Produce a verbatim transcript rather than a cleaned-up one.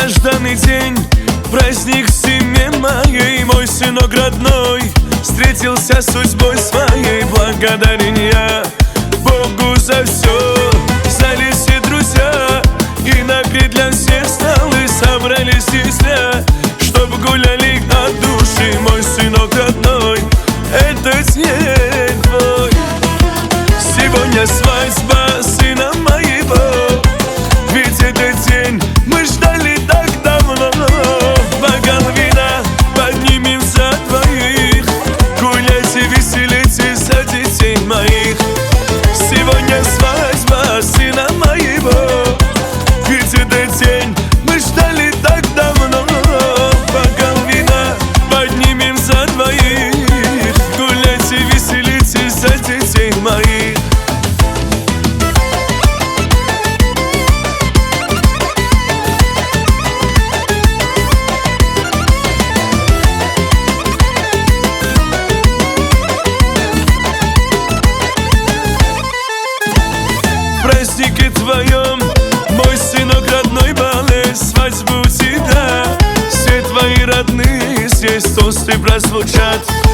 долгожданный день, праздник в семье моей. Мой сынок родной встретился с судьбой своей. Благодарен я Богу за все. Знали все друзья и накрыть для всех столы. Собрались сестра, чтоб гуляли от души. Мой сынок родной, это день твой. Сегодня свадьба сына моего, ведь этот день мы ждали так давно. Бокал вина поднимем за двоих, гуляйте, веселите за детей моих. Сегодня свадьба сына моего, ведь этот день мы ждали так давно. Бокал вина поднимем за двоих, гуляйте, веселите за детей моих. В празднике твоем, мой сынок родной, балет, свадьбу у тебя. Все твои родные здесь тосты прозвучат.